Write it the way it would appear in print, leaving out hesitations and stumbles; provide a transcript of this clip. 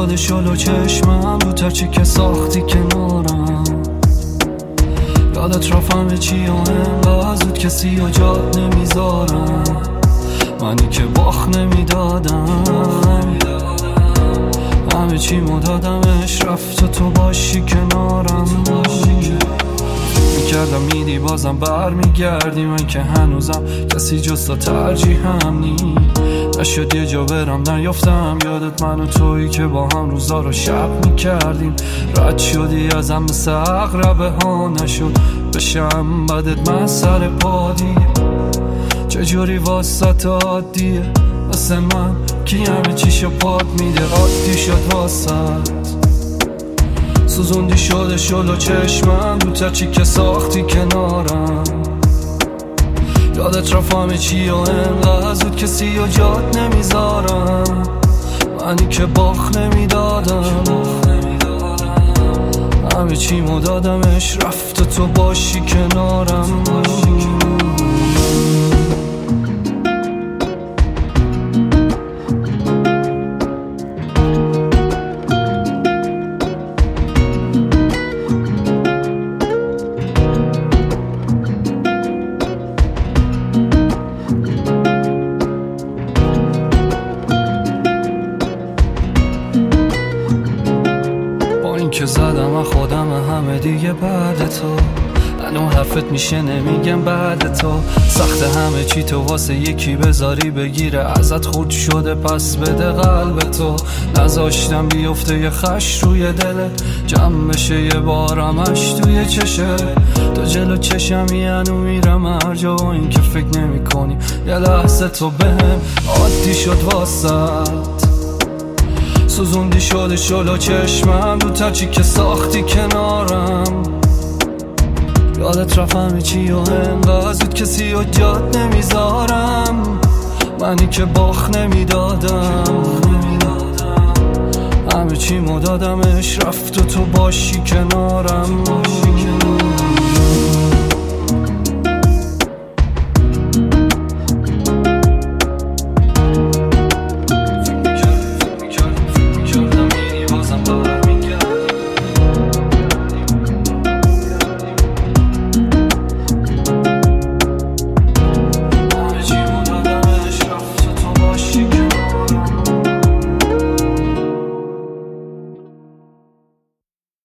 شده شلو چشمم رو ترچی که ساختی کنارم. یادت رفت همه چی و انقدر زود کسی و جاد نمیذارم. منی که باخ نمیدادم، همه چی مدادمش رفت و تو باشی کنارم. میکردم میدی بازم بر میگردی، من که هنوزم کسی جز تو ترجیحم نی. نشد یه جا برم نیافتم یادت، من و تویی که با هم روزا رو شب میکردیم. رد شدی ازم مثل اقربه ها، نشد بشم بدت من سر پادی. چجوری واسه عادیه واسه من که همه چیشو پاد میده. عادی شد واسه سوزوندی شده شلو چشمم رو ترچی که ساختی کنارم. یادت رفت همه چی و انقدر زود کسی و جات نمیذارم. منی که باخ نمیدادم، همه چی مدادمش رفت و تو باشی کنارم. که زدم و خودم همه دیگه بعد تو، منو حرفت میشه نمیگم بعد تو. سخت همه چی تو واسه یکی بذاری بگیره ازت خورد شده پس بده قلب تو. نذاشتم بیفته یه خش روی دلت، جمع بشه یه بارمش توی چشه. تو جلو چشمی هنو میرم هر جا و این که فکر نمی کنی یه لحظه تو بهم عادی شد واسط. سوزوندی شده شلو چشمم رو ترچی که ساختی کنارم. یادت رفت همه چی و انقدر زود کسی و جات نمیذارم. منی که باخ نمیدادم، همه چی مدادمش رفت و تو باشی کنارم.